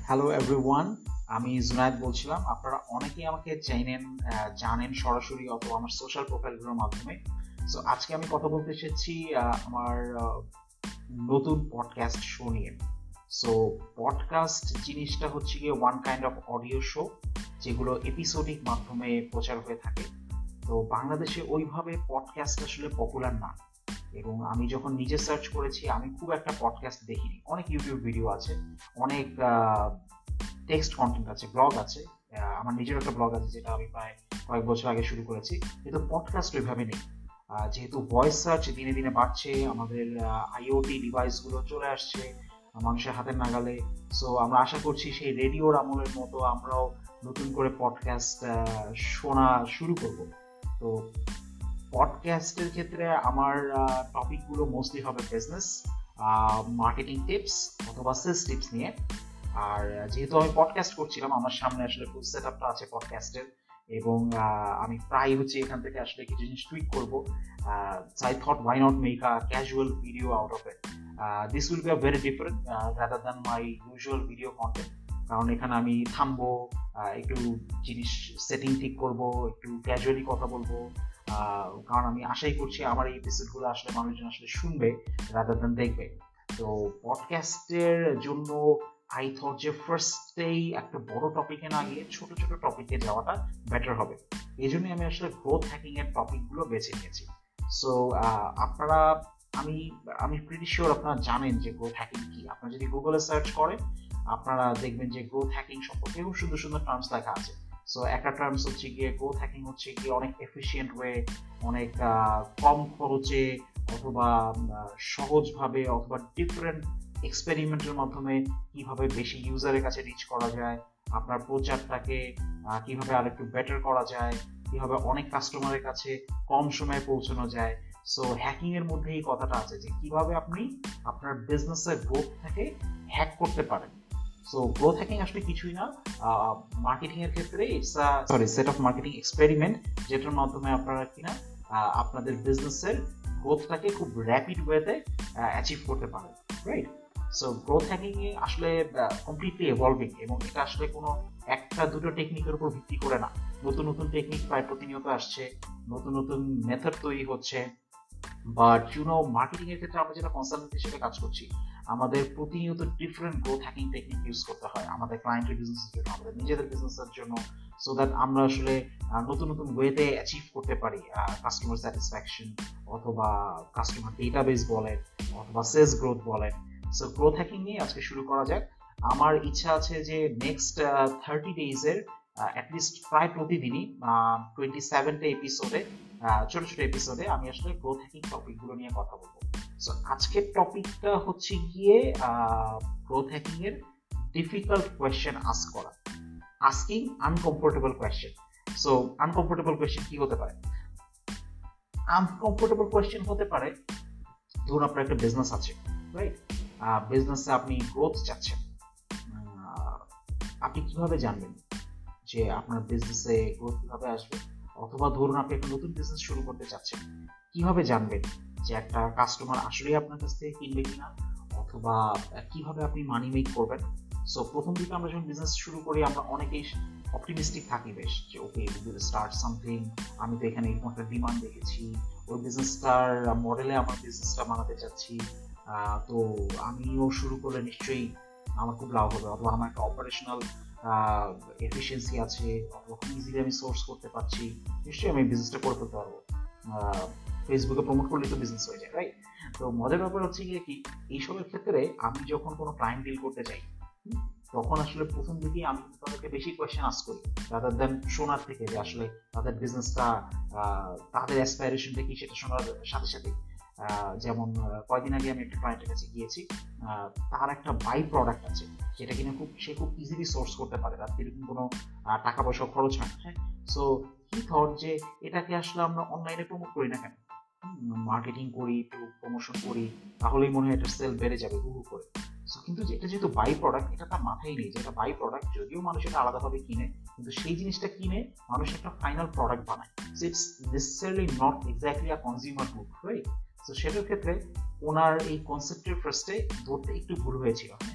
Hello everyone, আমি জুনায়েদ বলছিলাম। আপনারা অনেকেই আমাকে জানেন সরাসরি অথবা আমার সোশ্যাল প্রোফাইলগুলোর মাধ্যমে। সো আজকে আমি কথা বলতে এসেছি আমার নতুন পডকাস্ট শো নিয়ে। সো পডকাস্ট জিনিসটা হচ্ছে গিয়ে one kind of audio show, যেগুলো এপিসোডিক মাধ্যমে প্রচার হয়ে থাকে। তো বাংলাদেশে ওইভাবে পডকাস্ট আসলে পপুলার না, এবং আমি যখন নিজে সার্চ করেছি আমি খুব একটা পডকাস্ট দেখিনি। অনেক ইউটিউব ভিডিও আছে, অনেক টেক্সট কন্টেন্ট আছে, ব্লগ আছে। আমার নিজের একটা ব্লগ আছে যেটা আমি প্রায় কয়েক বছর আগে শুরু করেছি, কিন্তু পডকাস্ট ওইভাবে নেই। যেহেতু ভয়েস সার্চ দিনে দিনে বাড়ছে, আমাদের আইওটি ডিভাইসগুলো চলে আসছে মানুষের হাতের নাগালে। সো আমরা আশা করছি সেই রেডিওর আমলের মতো আমরাও নতুন করে পডকাস্ট শোনা শুরু করব। তো পডকাস্টের ক্ষেত্রে আমার টপিকগুলো মোস্টলি হবে বিজনেস, মার্কেটিং টিপস অথবা সেলস টিপস নিয়ে। আর যেহেতু আমি পডকাস্ট করছিলাম, আমার সামনে আসলে ফুল সেট আপটা আছে পডকাস্টের, এবং আমি প্রায় হচ্ছে এখান থেকে আসলে কিছু জিনিস টুইক করবো। I thought why not make a casual video out of it. This will be a very different rather than my usual video content, কারণ এখানে আমি থামবো, একটু জিনিস সেটিং ঠিক করব, একটু ক্যাজুয়ালি কথা বলবো। কারণ আমি আশাই করছি আমার এই এপিসোডগুলো আসলে মানুষজন আসলে শুনবে রাদার দ্যান দেখবে। তো পডকাস্টের জন্য আই থট যে ফার্স্টেই একটা বড় টপিকে না গিয়ে ছোট ছোট টপিকে যাওয়াটা বেটার হবে। এই জন্যই আমি আসলে গ্রোথ হ্যাকিং এর টপিকগুলো বেছে নিয়েছি। সো আপনারা, আমি আমি প্রিটি শিওর আপনারা জানেন যে গ্রোথ হ্যাকিং কি। আপনারা যদি গুগলে সার্চ করেন, আপনারা দেখবেন যে গ্রোথ হ্যাকিং সম্পর্কে খুব সুন্দর সুন্দর টার্মস লেখা আছে। সো একটা টার্মস হচ্ছে গিয়ে গ্রোথ হ্যাকিং হচ্ছে গিয়ে অনেক এফিশিয়েন্ট ওয়ে, অনেক কম খরচে অথবা সহজভাবে অথবা ডিফারেন্ট এক্সপেরিমেন্টের মাধ্যমে কিভাবে বেশি ইউজারের কাছে রিচ করা যায়, আপনার প্রচারটাকে কিভাবে আরেকটু বেটার করা যায়, কিভাবে অনেক কাস্টমারের কাছে কম সময়ে পৌঁছানো যায়। সো হ্যাকিং এর মধ্যে এই কথাটা আছে যে কিভাবে আপনি আপনার বিজনেসের গ্রোথটাকে হ্যাক করতে পারেন। সো গ্রোথ হ্যাকিং আসলে কিছুই না, মার্কেটিং এর ক্ষেত্রে it's set of marketing experiment, যেটার মাধ্যমে আপনারা কিনা আপনাদের বিজনেসের গ্রোথটাকে খুব র্যাপিড ওয়েতে অ্যাচিভ করতে পারেন, রাইট? সো গ্রোথ হ্যাকিং আসলে কমপ্লিটলি এভলভিং, এবং এটা আসলে কোনো একটা দুটো টেকনিকের উপর ভিত্তি করে না। নতুন নতুন টেকনিক প্রায় প্রতিনিয়ত আসছে, নতুন নতুন মেথড তৈরি হচ্ছে। বাট মার্কেটিং এর ক্ষেত্রে আমরা যেটা কনসালটেন্ট হিসেবে কাজ করছি, আমাদের প্রতিনিয়ত different growth hacking technique use করতে হয় আমাদের ক্লায়েন্টের বিজনেসের জন্য, আমাদের নিজেদের বিজনেসের জন্য, সো দ্যাট আমরা আসলে নতুন নতুন ওয়েতে অ্যাচিভ করতে পারি কাস্টমার স্যাটিসফ্যাকশন অথবা কাস্টমার ডেটাবেস বলেন অথবা সেলস গ্রোথ বলেন। সো গ্রোথ হ্যাকিং নিয়ে আজকে শুরু করা যাক। আমার ইচ্ছা আছে যে নেক্সট 30 ডেজের অ্যাটলিস্ট প্রায় প্রতিদিনই 27টা এপিসোডে, ছোট ছোট এপিসোডে আমি আসলে গ্রোথ হ্যাকিং টপিকগুলো নিয়ে কথা বলবো। সো আজকের টপিকটা হচ্ছে গিয়ে গ্রোথ হ্যাকিং এর ডিফিকাল্ট কোয়েশ্চেন আস্ক করা, asking uncomfortable question. So uncomfortable question কি হতে পারে? আনকমফোর্টেবল কোয়েশ্চেন হতে পারে, ধরুন আপনার একটা বিজনেস আছে, রাইট? বিজনেসে আপনি গ্রোথ চাচ্ছেন, আপনি কিভাবে জানবেন যে আপনার বিজনেসে গ্রোথ কিভাবে আসবে? অথবা ধরুন আপনি একটা নতুন বিজনেস শুরু করতে চাচ্ছেন, কিভাবে জানবেন যে একটা কাস্টমার আসলেই আপনার কাছ থেকে কিনবে কিনা, অথবা কিভাবে আপনি মানি মেক করবেন? সো প্রথম দিকে আমরা যখন বিজনেস শুরু করি আমরা অনেকেই অপটিমিস্টিক থাকি বেশ, যে okay we will start something, আমি তো এখানে এরকম একটা ডিমান্ড দেখেছি, ওই বিজনেসটার মডেলে আমার বিজনেসটা বানাতে চাচ্ছি, তো আমিও শুরু করলে নিশ্চয়ই আমার খুব লাভ হবে, অথবা আমার একটা অপারেশনাল এফিসিয়েন্সি আছে, অথবা খুব ইজিলি আমি সোর্স করতে পারছি, নিশ্চয়ই আমি বিজনেসটা করে ফেলতে পারবো, ফেসবুকে প্রমোট করলে তো বিজনেস হয়ে যায়, রাইট? তো মজার ব্যাপার হচ্ছে গিয়ে কি, এইসবের ক্ষেত্রে আমি যখন কোনো ক্লায়েন্ট ডিল করতে চাই, তখন আসলে প্রথম দিকেই আমি তাদেরকে বেশি কোয়েশ্চেন আস্ক করি রাদার দেন শোনার থেকে, যে আসলে তাদের বিজনেসটা, তাদের অ্যাসপাইরেশনটা কি সেটা শোনার সাথে সাথে। যেমন কয়েকদিন আগে আমি একটা ক্লায়েন্টের কাছে গিয়েছি, তার একটা বাই প্রোডাক্ট আছে যেটা কিনা সে খুব ইজিলি সোর্স করতে পারে, তার এরকম কোনো টাকা পয়সা খরচ হয় না, হ্যাঁ। সো হি থট যে এটাকে আসলে আমরা অনলাইনে প্রমোট করি না কেন, মার্কেটিং করি, একটু প্রমোশন করি, তাহলেই মনে হয় এটা সেল বেড়ে যাবে হুহু করে। সো কিন্তু এটা যেহেতু বাই প্রোডাক্ট, এটা তার মাথায় নেই যে এটা বাই প্রোডাক্ট, যদিও মানুষ এটা আলাদাভাবে কিনে, কিন্তু সেই জিনিসটা কিনে মানুষ একটা ফাইনাল প্রোডাক্ট বানায়। So it's necessarily not exactly a consumer good, right? তো সেটার ক্ষেত্রে ওনার এই কনসেপ্টের ফার্স্টে ধরতে একটু ভুল হয়েছিল। তো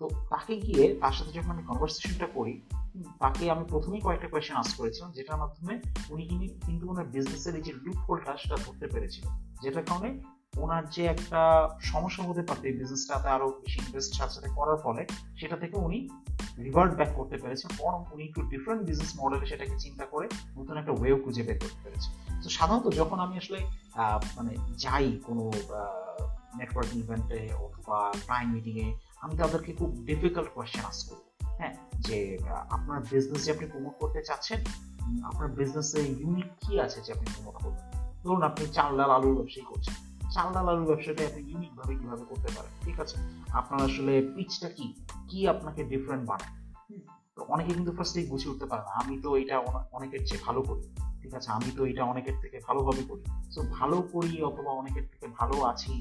তো তাকে গিয়ে তার সাথে যখন আমি কনভারসেশনটা করি, তাকে আমি প্রথমেই কয়েকটা কোয়েশ্চেন আস্ক করেছিলাম, যেটার মাধ্যমে উনি কিন্তু ওনার বিজনেসের এই যে লুপ হোলটা সেটা ধরতে পেরেছিল, যেটার কারণে ওনার যে একটা সমস্যা হতে পারতো এই বিজনেসটাতে আরো বেশি ইনভেস্ট সাথে করার ফলে, সেটা থেকে উনি রিভার্ট ব্যাক করতে পেরেছে, বরং উনি একটু ডিফারেন্ট বিজনেস মডেলে সেটাকে চিন্তা করে নতুন একটা ওয়েও খুঁজে বের করতে পেরেছে। তো সাধারণত যখন আমি আসলে মানে যাই কোনো নেটওয়ার্কিং ইভেন্টে অথবা ক্লায়েন্ট মিটিং এ, আমি তাদেরকে খুব ডিফিকাল্ট কোয়েশ্চেন আস্ক করি। হ্যাঁ, যে আপনার বিজনেস যে আপনি প্রমোট করতে চাচ্ছেন, আপনার বিজনেসে ইউনিক কি আছে যে আপনি প্রমোট করবেন। ধরুন আপনি চাল ডাল আলুর ব্যবসায়ী করছেন, চাল ডাল আলুর ব্যবসাটা আপনি ইউনিক ভাবে কিভাবে করতে পারেন, ঠিক আছে, আপনার আসলে পিচটা কি, কি আপনাকে ডিফারেন্ট বানায়। তো অনেকে কিন্তু ফার্স্টেই বুঝে উঠতে পারে না, আমি তো এটা অনেকের চেয়ে ভালো করি, ঠিক আছে, আমি তো এটা অনেকের থেকে ভালোভাবে করি। সো ভালো করি অথবা অনেকের থেকে ভালো আছি,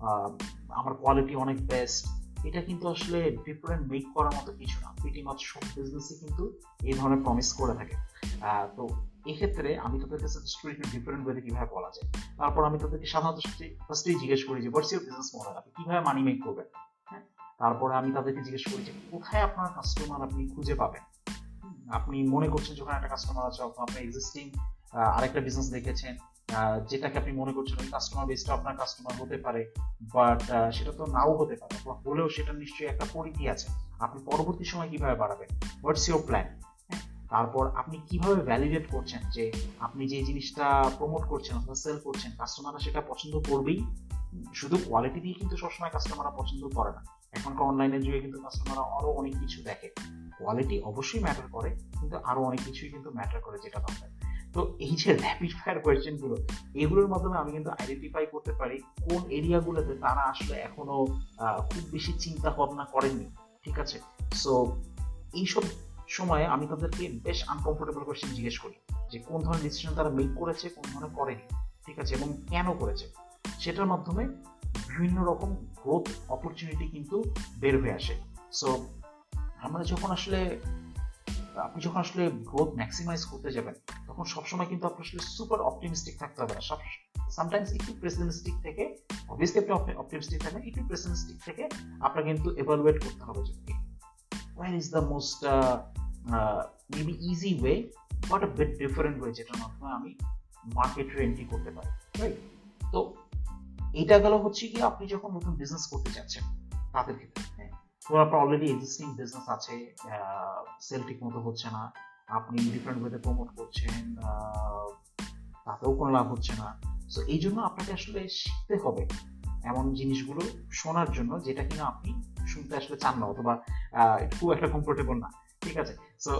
আমার কোয়ালিটি অনেক বেস্ট, এটা কিন্তু আসলে ডিফারেন্ট মেক করার মতো কিছু না। প্রিটি মাচ সব বিজনেসই কিন্তু এই ধরনের প্রমিস করে থাকে। তো এক্ষেত্রে আমি তাদেরকে সাজেস্ট করি একটু ডিফারেন্ট ওয়েতে কিভাবে বলা যায়। তারপর আমি তাদেরকে সাধারণত ফার্স্টেই জিজ্ঞেস করি যে হোয়াটস ইউর বিজনেস মডেল, আপনি কিভাবে মানি মেক করবেন। হ্যাঁ, তারপরে আমি তাদেরকে জিজ্ঞেস করি যে কোথায় আপনার কাস্টমার আপনি খুঁজে পাবেন। আপনি মনে করছেন যখন একটা কাস্টমার আছে, অথবা আপনি এক্সিস্টিং আরেকটা বিজনেস দেখেছেন, যেটাকে আপনি মনে করছেন ওই কাস্টমার বেসটা আপনার কাস্টমার হতে পারে, বাট সেটা তো নাও হতে পারে, বা হলেও সেটা নিশ্চয়ই একটা পরিধি আছে। আপনি পরবর্তী সময় কিভাবে বাড়াবেন, হোয়াটস ইউর প্ল্যান। তারপর আপনি কিভাবে ভ্যালিডেট করছেন যে আপনি যে জিনিসটা প্রমোট করছেন অথবা সেল করছেন, কাস্টমাররা সেটা পছন্দ করবেই। শুধু কোয়ালিটি দিয়ে কিন্তু সবসময় কাস্টমাররা পছন্দ করে না। এখনকার অনলাইনের যুগে কিন্তু কাস্টমাররা আরো অনেক কিছু দেখে। কোয়ালিটি অবশ্যই ম্যাটার করে, কিন্তু আরো অনেক কিছুই কিন্তু ম্যাটার করে যেটা দরকার। তো এই যে র্যাপিড ফায়ার কোয়েশ্চেন গুলো, এগুলোর মাধ্যমে আমি কিন্তু আইডেন্টিফাই করতে পারি কোন এরিয়াগুলোতে তারা আসলে এখনো খুব বেশি চিন্তা ভাবনা করেননি, ঠিক আছে। সো এইসব সময়ে আমি তাদেরকে বেশ আনকমফোর্টেবল কোয়েশ্চেন জিজ্ঞেস করি, যে কোন ধরনের ডিসিশন তারা মেক করেছে, কোন ধরনের করেনি, ঠিক আছে, এবং কেন করেছে। সেটার মাধ্যমে বিভিন্ন রকম গ্রোথ অপরচুনিটি কিন্তু বের হয়ে আসে। সো আমরা যখন আসলে আপনি যখন আসলে গ্রোথ ম্যাক্সিমাইজ করতে যাবেন, তখন সবসময় কিন্তু আপনার আসলে সুপার অপটিমিস্টিক থাকতে হবে না। সামটাইমস একটু পেসিমিস্টিক থেকে, অবভিয়াসলি আপনি অপটিমিস্টিক থাকেন, একটু পেসিমিস্টিক থেকে আপনার কিন্তু এভালুয়েট করতে হবে যে where is the most maybe easy way but a bit different way যেটার মাধ্যমে আমি মার্কেটে এন্ট্রি করতে পারি, রাইট। তো এটা গেল হচ্ছে কি আপনি যখন নতুন বিজনেস করতে যাচ্ছেন তাদের ক্ষেত্রে। ধরুন আপনার অলরেডি এক্সিস্টিং বিজনেস আছে, সেল ঠিক মতো হচ্ছে না, আপনি ডিফারেন্ট ওয়েতে প্রমোট করছেন, তাতেও কোনো লাভ হচ্ছে না। সো এই জন্য আপনাকে আসলে শিখতে হবে এমন জিনিসগুলো শোনার জন্য যেটা কিনা আপনি শুনতে আসলে চান না, অথবা খুব একটা কমফোর্টেবল না, ঠিক আছে। সো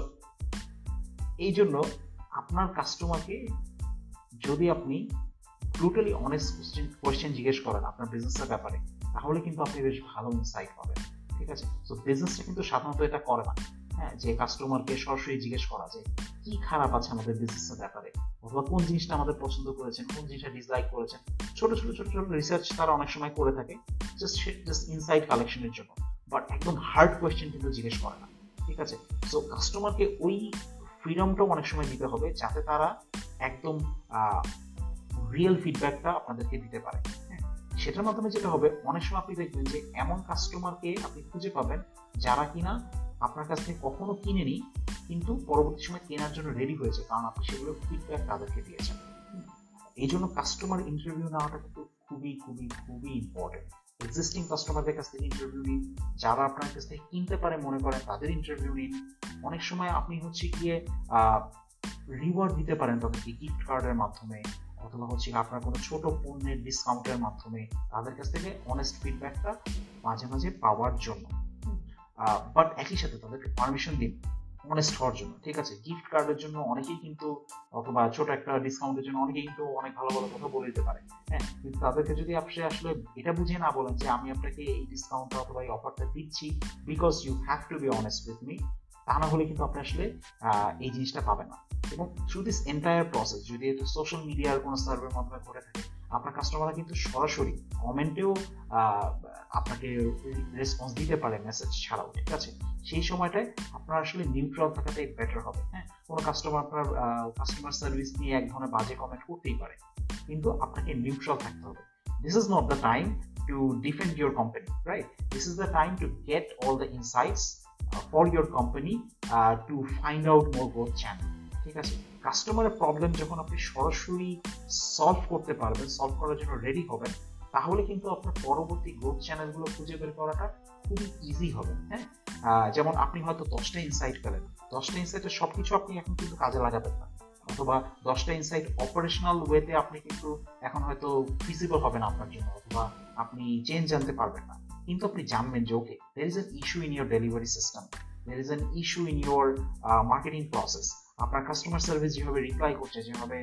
এই জন্য আপনার কাস্টমারকে যদি আপনি ব্রুটালি অনেস্ট কোয়েশ্চেন জিজ্ঞেস করেন আপনার বিজনেসের ব্যাপারে, তাহলে কিন্তু আপনি বেশ ভালো ইনসাইট পাবেন, ঠিক আছে। সো বিজনেসটা কিন্তু সাধারণত এটা করে না, হ্যাঁ, যে কাস্টমারকে সরাসরি জিজ্ঞেস করা যে কি খারাপ আছে আমাদের বিজনেসের ব্যাপারে, অথবা কোন জিনিসটা আমাদের পছন্দ করেছেন, কোন জিনিসটা ডিসলাইক করেছেন। ছোট ছোট ছোট ছোট রিসার্চ তারা অনেক সময় করে থাকে জাস্ট ইনসাইট কালেকশনের জন্য, বাট একদম হার্ড কোয়েশ্চেন কিন্তু জিজ্ঞেস করে না, ঠিক আছে। সো কাস্টমারকে ওই ফ্রিডমটাও অনেক সময় দিতে হবে যাতে তারা একদম রিয়েল ফিডব্যাকটা আপনাদেরকে দিতে পারে। সেটার মাধ্যমে যেটা হবে, অনেক সময় আপনি দেখবেন যে এমন কাস্টমারকে আপনি খুঁজে পাবেন যারা কিনা আপনার কাছ থেকে কখনো কিনেনি, কিন্তু পরবর্তী সময় কেনার জন্য রেডি হয়েছে, কারণ আপনি সেগুলো ফিডব্যাক তাদেরকে দিয়েছেন। এই জন্য কাস্টমার ইন্টারভিউ নেওয়াটা কিন্তু খুবই খুবই খুবই ইম্পর্টেন্ট। এক্সিস্টিং কাস্টমারদের কাছ থেকে ইন্টারভিউ নিন, যারা আপনার কাছ থেকে কিনতে পারে মনে করেন তাদের ইন্টারভিউ নিন। অনেক সময় আপনি হচ্ছে গিয়ে রিওয়ার্ড দিতে পারেন তাদেরকে গিফট কার্ডের মাধ্যমে, অথবা হচ্ছে আপনার কোনো ছোট পণ্যের ডিসকাউন্টের মাধ্যমে তাদের কাছ থেকে অনেস্ট ফিডব্যাকটা মাঝে মাঝে পাওয়ার জন্য। বাট একই সাথে তাদেরকে পারমিশন দিন অনেস্ট হওয়ার জন্য, ঠিক আছে। গিফট কার্ডের জন্য অনেকেই কিন্তু, অথবা ছোট একটা ডিসকাউন্টের জন্য অনেকেই কিন্তু অনেক ভালো ভালো কথা বলে দিতে পারে, হ্যাঁ, কিন্তু তাদেরকে যদি আপনি আসলে এটা বুঝিয়ে না বলেন যে আমি আপনাকে এই ডিসকাউন্টটা অথবা এই অফারটা দিচ্ছি because you have to be honest with me, তা না হলে কিন্তু আপনি আসলে এই জিনিসটা পাবেন না। এবং থ্রু দিস এন্টায়ার প্রসেস যদি এটা সোশ্যাল মিডিয়ার কোনো সার্ভের মাধ্যমে ঘটে থাকে, আপনার কাস্টমাররা কিন্তু সরাসরি কমেন্টেও আপনাকে রেসপন্স দিতে পারে মেসেজ ছাড়াও, ঠিক আছে। সেই সময়টায় আপনার আসলে নিউট্রাল থাকাটাই বেটার হবে। হ্যাঁ, কোনো কাস্টমার আপনার কাস্টমার সার্ভিস নিয়ে এক ধরনের বাজে কমেন্ট করতেই পারে, কিন্তু আপনাকে নিউট্রাল থাকতে হবে। This is not the time to defend your company, right? This is the time to get all the insights for your company to find out more growth channel. ঠিক আছে, কাস্টমারের প্রবলেম যখন আপনি সরাসরি সলভ করতে পারবেন, সলভ করার জন্য রেডি হবেন, তাহলে কিন্তু আপনার পরবর্তী গ্রোথ চ্যানেলগুলো খুঁজে বের করাটা খুবই ইজি হবে। হ্যাঁ, যেমন আপনি হয়তো 10টা ইনসাইট পেলেন, 10টা ইনসাইটের সবকিছু আপনি এখন কিন্তু কাজে লাগাবেন না, অথবা 10টা ইনসাইট অপারেশনাল ওয়েতে আপনি কিন্তু এখন হয়তো ফিজিবল হবে না আপনার জন্য, অথবা আপনি চেঞ্জ জানতে পারবেন না, কিন্তু আপনি জানবেন যে okay, there is an issue in your delivery system, there is an issue in your marketing process, আপনার কাস্টমার সার্ভিস যেভাবে রিপ্লাই করছে, যেভাবে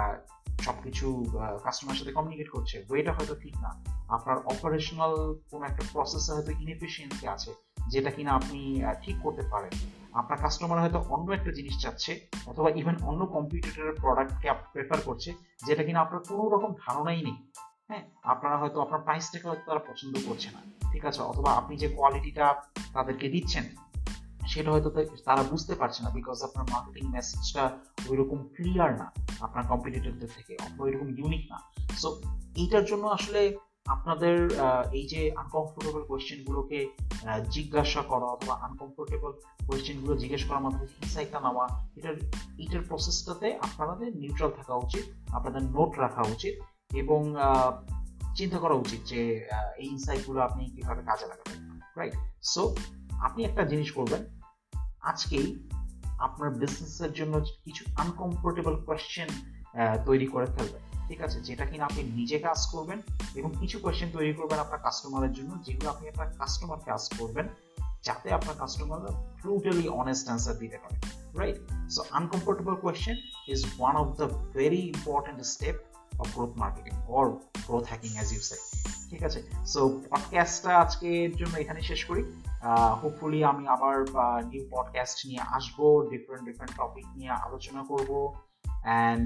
সবকিছু কাস্টমার সাথে কমিউনিকেট করছে, ওয়েটা হয়তো ঠিক না, আপনার অপারেশনাল কোনো একটা প্রসেসে হয়তো ইনএফিসিয়েন্সি আছে যেটা কিনা আপনি ঠিক করতে পারেন, আপনার কাস্টমার হয়তো অন্য একটা জিনিস চাচ্ছে, অথবা ইভেন অন্য কম্পিটিটরের প্রোডাক্টকে প্রেফার করছে যেটা কিনা আপনার কোনো রকম ধারণাই নেই। হ্যাঁ, আপনারা হয়তো আপনার প্রাইসটাকে হয়তো তারা পছন্দ করছে না, ঠিক আছে, অথবা আপনি যে কোয়ালিটিটা তাদেরকে দিচ্ছেন সেটা হয়তো তারা বুঝতে পারছে না, বিকজ আপনার মার্কেটিং মেসেজটা ওইরকম ক্লিয়ার না আপনার কম্পিটিটরদের থেকে, অথবা ওইরকম ইউনিক না। সো এইটার জন্য আসলে আপনাদের এই যে আনকমফোর্টেবল কোয়েশ্চেনগুলোকে জিজ্ঞাসা করা, অথবা আনকমফোর্টেবল কোয়েশ্চেনগুলো জিজ্ঞেস করার মাধ্যমে ইনসাইটটা নেওয়া, এটার প্রসেসটাতে আপনাদের নিউট্রাল থাকা উচিত, আপনাদের নোট রাখা উচিত, এবং চিন্তা করা উচিত যে এই ইনসাইটগুলো আপনি কিভাবে কাজে লাগাবেন, রাইট? সো আপনি একটা জিনিস করবেন, আজকেই আপনার বিজনেসের জন্য কিছু আনকমফোর্টেবল কোয়েশ্চেন তৈরি করে ফেলবেন, ঠিক আছে, যেটা কিনা আপনি নিজে কাজ করবেন, এবং কিছু কোয়েশ্চেন তৈরি করবেন আপনার কাস্টমারের জন্য, যেগুলো আপনি আপনার কাস্টমারকে আস্ক করবেন, যাতে আপনার কাস্টমাররা ব্রুটালি অনেস্ট অ্যান্সার দিতে পারে, right? So uncomfortable question is one of the very important step of growth marketing or growth hacking as you say, ঠিক আছে? সো পডকাস্টটা আজকের জন্য এখানে শেষ করি। হোপফুলি আমি আবার নিউ পডকাস্ট নিয়ে আসবো, ডিফারেন্ট টপিক নিয়ে আলোচনা করব, and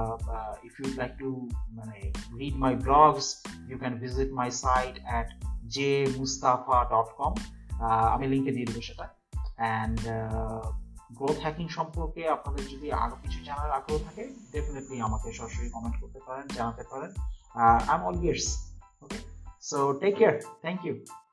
if you'd like to read my blogs, you can visit my site at jmustafa.com, আমি লিংকে দিয়ে দেবো সেটা। and গ্রোথ হ্যাকিং সম্পর্কে আপনাদের যদি আরো কিছু জানার আগ্রহ থাকে, ডেফিনেটলি আমাকে সরাসরি কমেন্ট করতে পারেন, জানাতে পারেন। I am all ears. Okay, so take care, thank you.